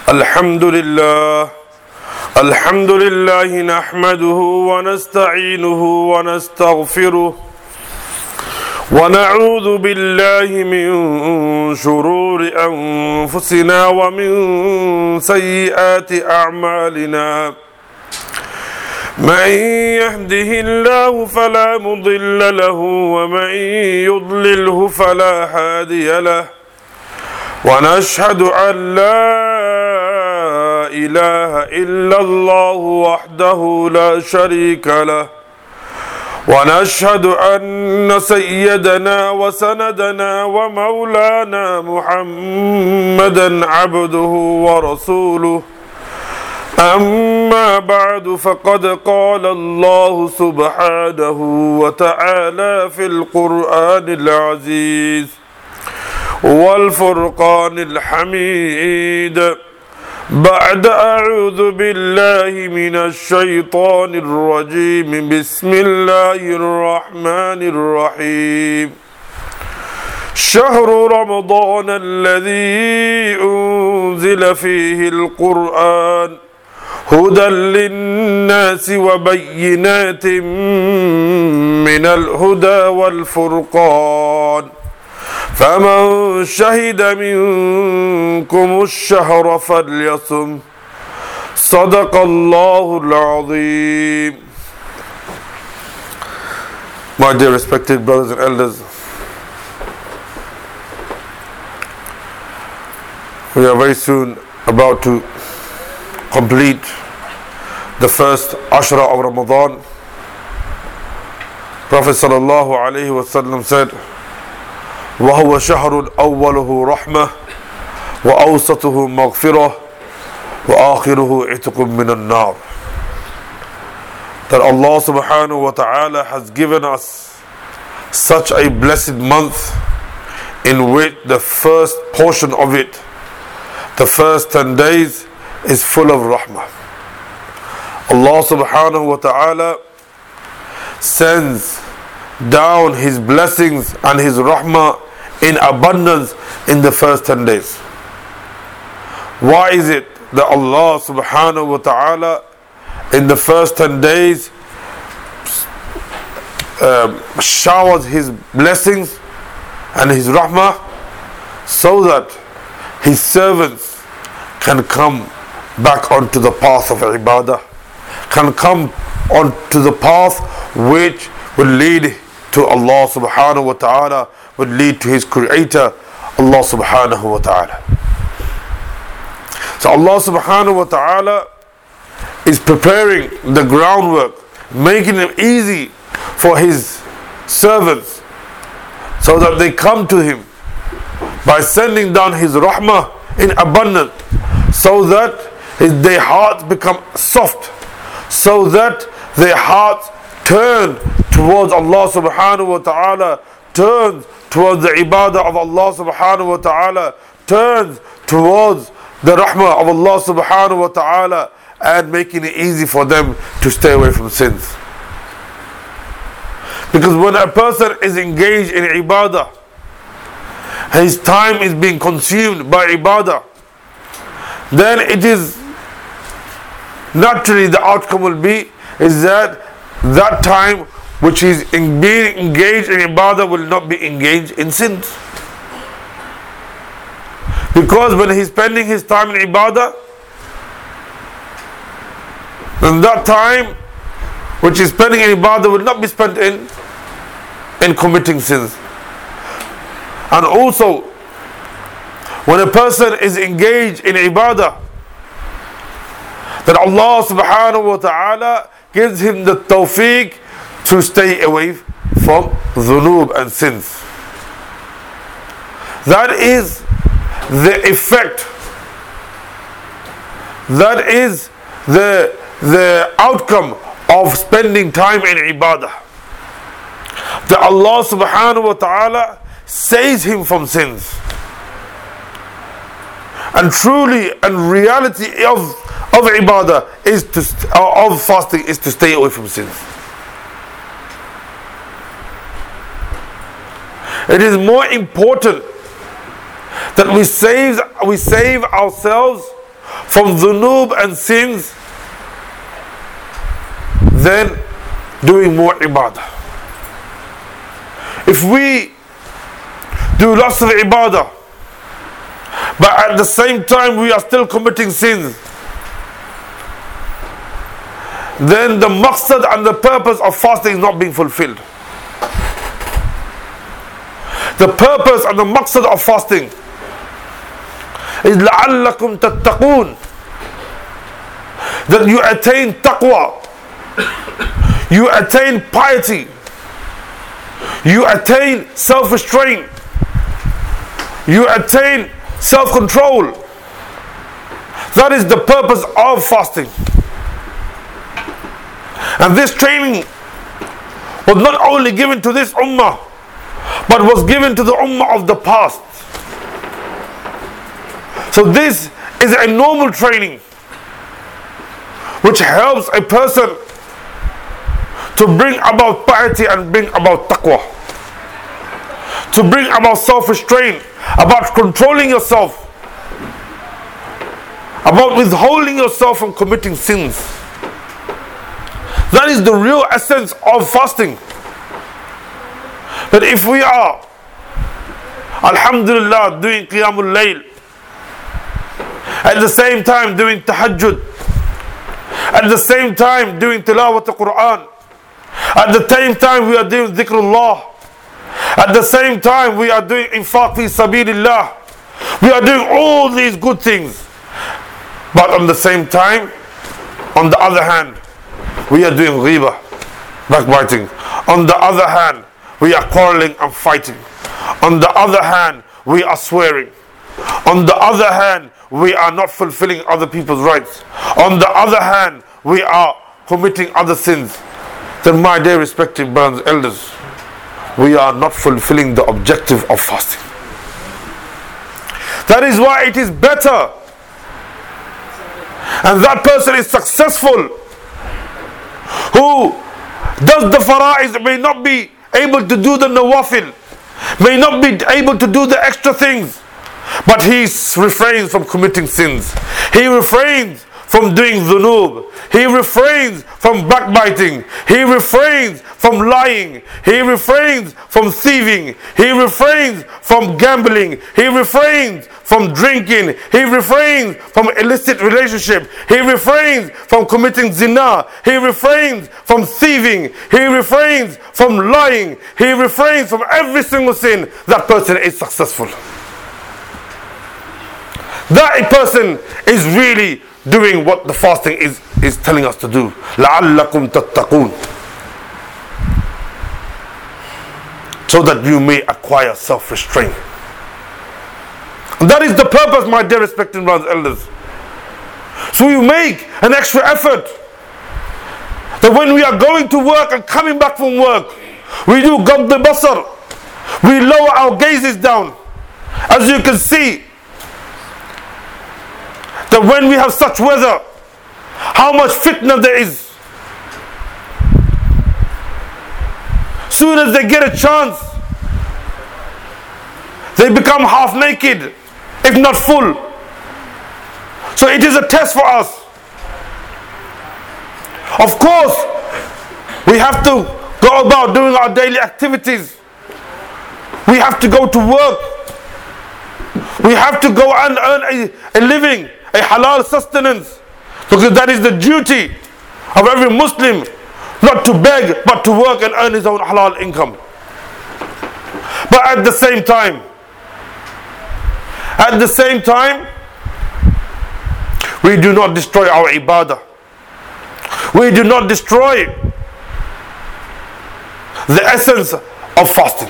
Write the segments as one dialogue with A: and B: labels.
A: الحمد لله نحمده ونستعينه ونستغفره ونعوذ بالله من شرور أنفسنا ومن سيئات أعمالنا من يهده الله فلا مضل له ومن يضلله فلا هادي له ونشهد أن لا إله إلا الله وحده لا شريك له ونشهد أن سيدنا وسندنا ومولانا محمدا عبده ورسوله أما بعد فقد قال الله سبحانه وتعالى في القرآن العزيز والفرقان الحميد بعد أعوذ بالله من الشيطان الرجيم بسم الله الرحمن الرحيم شهر رمضان الذي أنزل فيه القرآن هدى للناس وبينات من الهدى والفرقان فمن شهد منكم الشهر فليصم صدق الله العظيم. My dear respected brothers and elders, we are very soon about to complete the first Ashra of Ramadan. Prophet sallallahu alaihi wasallam said, وهو شهر أوله رحمة وأوسطه مغفرة وآخره عتق من النار. That Allah subhanahu wa ta'ala has given us such a blessed month in which the first portion of it, the first 10 days, is full of rahmah. Allah subhanahu wa ta'ala sends down His blessings and His rahmah in abundance in the first 10 days. Why is it that Allah subhanahu wa ta'ala in the first 10 days showers His blessings and His rahmah? So that His servants can come back onto the path of ibadah, can come onto the path which will lead to Allah subhanahu wa ta'ala, would lead to His Creator, Allah subhanahu wa ta'ala. So Allah subhanahu wa ta'ala is preparing the groundwork, making it easy for His servants so that they come to Him by sending down His rahmah in abundance, so that their hearts become soft, so that their hearts turn towards Allah subhanahu wa ta'ala, turns towards the ibadah of Allah subhanahu wa ta'ala, turns towards the rahmah of Allah subhanahu wa ta'ala, and making it easy for them to stay away from sins. Because when a person is engaged in ibadah, his time is being consumed by ibadah, then it is naturally the outcome will be is that time which is being engaged in ibadah will not be engaged in sins. Because when he's spending his time in ibadah, then that time which is spending in ibadah will not be spent in committing sins. And also, when a person is engaged in ibadah, then Allah subhanahu wa ta'ala gives him the tawfiq to stay away from dhunub and sins. That is the effect, that is the outcome of spending time in ibadah, that Allah subhanahu wa ta'ala saves him from sins. And truly, and reality of ibadah is of fasting is to stay away from sins. It is more important that we save ourselves from dhunub and sins than doing more ibadah. If we do lots of ibadah, but at the same time we are still committing sins, then the maqsad and the purpose of fasting is not being fulfilled. The purpose and the maqsad of fasting is لَعَلَّكُمْ تَتَّقُونَ, that you attain taqwa, you attain piety, you attain self-restraint, you attain self-control. That is the purpose of fasting. And this training was not only given to this ummah, but was given to the ummah of the past. So this is a normal training which helps a person to bring about piety and bring about taqwa, to bring about self-restraint, about controlling yourself, about withholding yourself from committing sins. That is the real essence of fasting. That if we are, alhamdulillah, doing qiyamul layl, at the same time doing tahajjud, at the same time doing tilawat al-Quran, at the same time we are doing dhikrullah, at the same time we are doing infaq fi sabilillah, we are doing all these good things, but on the same time, on the other hand, we are doing ghibah, backbiting. On the other hand, we are quarreling and fighting. On the other hand, we are swearing. On the other hand, we are not fulfilling other people's rights. On the other hand, we are committing other sins. Then my dear respected brothers and elders, we are not fulfilling the objective of fasting. That is why it is better, and that person is successful, who does the fara'is, may not be able to do the nawafil, may not be able to do the extra things, but he refrains from committing sins. He refrains from doing dhunub. He refrains from backbiting. He refrains from lying. He refrains from thieving. He refrains from gambling. He refrains from drinking. He refrains from illicit relationship. He refrains from committing zina. He refrains from thieving. He refrains from lying. He refrains from every single sin. That person is successful. That person is really doing what the fasting is telling us to do. لَعَلَّكُمْ تَتَّقُونَ, so that you may acquire self-restraint. And that is the purpose, my dear respected brothers and elders. So you make an extra effort, that when we are going to work and coming back from work, we do gadd basar, we lower our gazes down. As you can see, that when we have such weather, how much fitna there is. Soon as they get a chance, they become half naked, if not full. So it is a test for us. Of course, we have to go about doing our daily activities. We have to go to work. We have to go and earn a living, a halal sustenance, because that is the duty of every Muslim, not to beg but to work and earn his own halal income. But at the same time, we do not destroy our ibadah. We do not destroy the essence of fasting.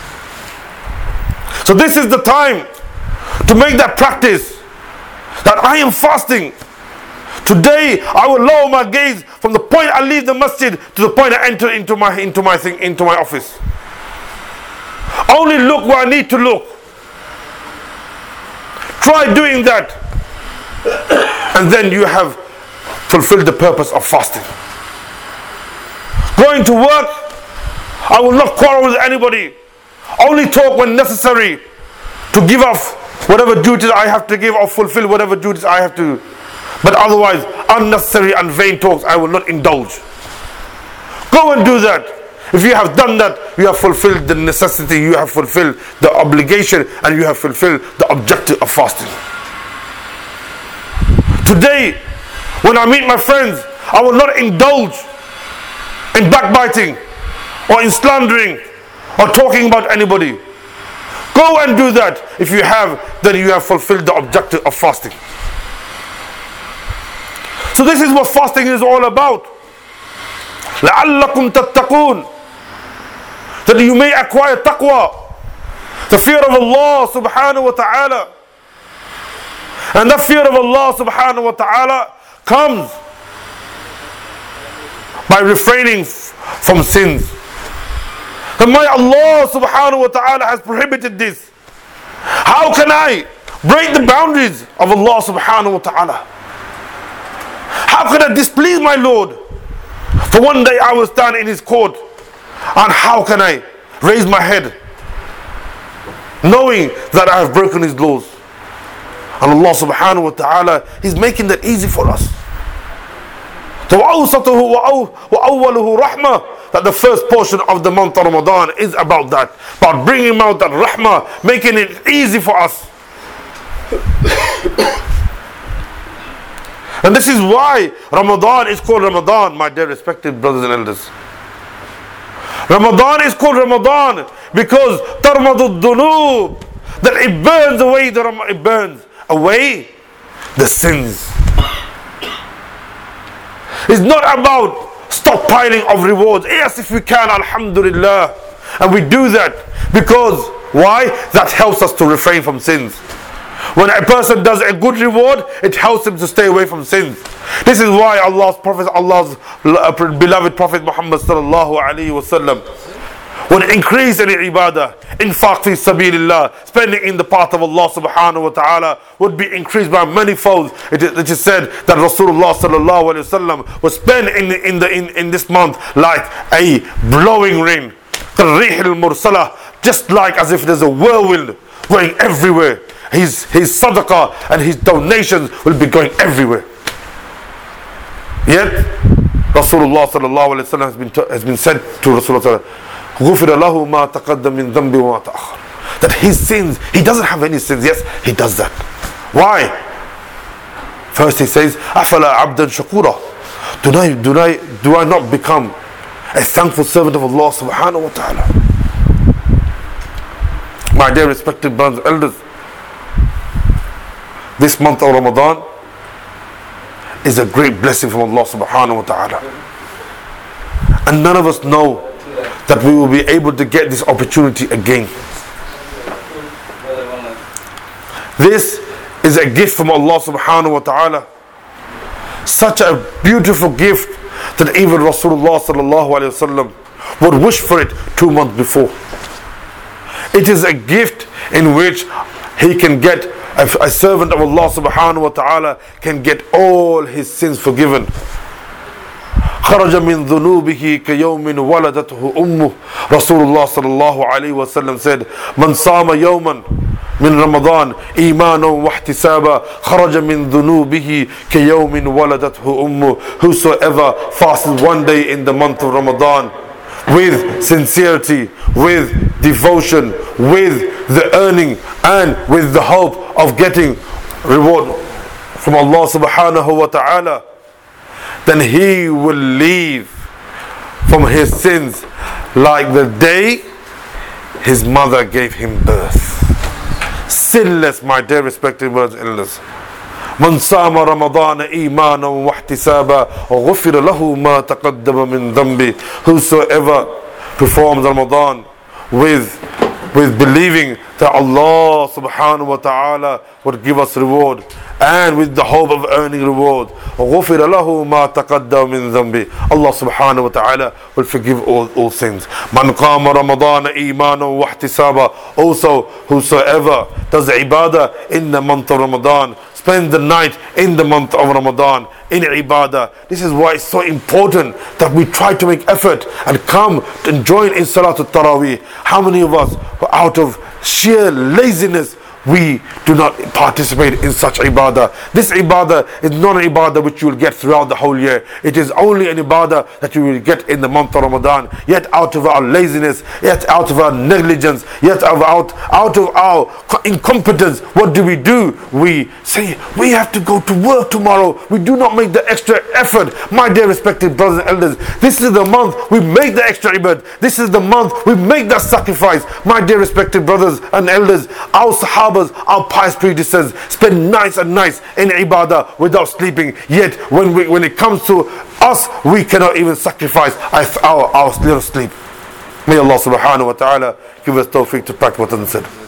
A: So this is the time to make that practice, that I am fasting. Today I will lower my gaze from the point I leave the masjid to the point I enter into my office. Only look where I need to look. Try doing that, and then you have fulfilled the purpose of fasting. Going to work, I will not quarrel with anybody. Only talk when necessary to give off whatever duties I have to give, or fulfill whatever duties I have to But otherwise, unnecessary and vain talks, I will not indulge. Go and do that. If you have done that, you have fulfilled the necessity, you have fulfilled the obligation, and you have fulfilled the objective of fasting. Today, when I meet my friends, I will not indulge in backbiting or in slandering or talking about anybody. Go and do that. If you have, then you have fulfilled the objective of fasting. So this is what fasting is all about. لَعَلَّكُمْ تَتَّقُونَ, that you may acquire taqwa, the fear of Allah subhanahu wa ta'ala. And that fear of Allah subhanahu wa ta'ala comes by refraining from sins. And my Allah subhanahu wa ta'ala has prohibited this. How can I break the boundaries of Allah subhanahu wa ta'ala? How can I displease my Lord? For one day I will stand in His court, and how can I raise my head knowing that I have broken His laws? And Allah subhanahu wa ta'ala is making that easy for us. وَأَوْسَطُهُ وَأَوَّلُهُ رَحْمَةً, that the first portion of the month of Ramadan is about that, about bringing out that rahmah, making it easy for us. And this is why Ramadan is called Ramadan, my dear respected brothers and elders. Ramadan is called Ramadan because tarmadu dhunub, that it burns away it burns away the sins. It's not about stockpiling of rewards. Yes, if we can, alhamdulillah. And we do that because, why? That helps us to refrain from sins. When a person does a good reward, it helps him to stay away from sins. This is why Allah's beloved Prophet Muhammad sallallahu alaihi wasallam would increase in ibadah, infaq fi sabilillah, spending in the path of Allah subhanahu wa ta'ala, would be increased by many folds. It is said that Rasulullah sallallahu alaihi wasallam would spend in this month like a blowing rain, الريح المرسلة, just like as if there's a whirlwind going everywhere. His sadaqah and his donations will be going everywhere. Yet Rasulullah sallallahu alaihi wasallam has been said to Rasulullah غُفِرَ لَهُ مَا تَقَدَّمَ مِنْ ذَنْبِ وَمَا تَأَخَّرَ, that his sins, he doesn't have any sins. Yes, he does that. Why? First he says أَفَلَا عَبْدًا شَكُورًا, do I not become a thankful servant of Allah subhanahu wa ta'ala? My dear respected brothers and elders, this month of Ramadan is a great blessing from Allah subhanahu wa ta'ala. And none of us know that we will be able to get this opportunity again. This is a gift from Allah subhanahu wa ta'ala. Such a beautiful gift that even Rasulullah sallallahu alayhi wa sallam would wish for it 2 months before. It is a gift in which he can get, a servant of Allah subhanahu wa ta'ala can get all his sins forgiven. خرج من ذنوبه كيوم ولدته أمه. Rasulullah sallallahu alayhi wa sallam said, من صام يوما من رمضان إيمانا واحتسابا خرج من ذنوبه كيوم ولدته أمه. Whosoever fasts one day in the month of Ramadan with sincerity, with devotion, with the earning and with the hope of getting reward from Allah subhanahu wa ta'ala, then he will leave from his sins like the day his mother gave him birth. Sinless, my dear respected brothers and elders. من صام رمضان إيمانا واحتسابا غفر له ما تقدم من ذنبه. Whosoever performs Ramadan with believing that Allah subhanahu wa ta'ala would give us reward, and with the hope of earning reward, غفر له ما تقدم من ذنبه, Allah subhanahu wa ta'ala will forgive all sins. من قام رمضان إيمانا واحتسابا. Also, whosoever does ibadah in the month of Ramadan, spend the night in the month of Ramadan in ibadah. This is why it's so important that we try to make effort and come and join in Salatul Taraweeh. How many of us, out of sheer laziness, we do not participate in such ibadah. This ibadah is not an ibadah which you will get throughout the whole year. It is only an ibadah that you will get in the month of Ramadan. Yet out of our laziness, yet out of our negligence, yet out of our incompetence, what do? We say, we have to go to work tomorrow. We do not make the extra effort. My dear respected brothers and elders, this is the month we make the extra ibadah. This is the month we make that sacrifice. My dear respected brothers and elders, our Sahabas, our pious predecessors spend nights and nights in ibadah without sleeping. Yet when it comes to us, we cannot even sacrifice our little sleep. May Allah subhanahu wa ta'ala give us tawfiq to practice what is said.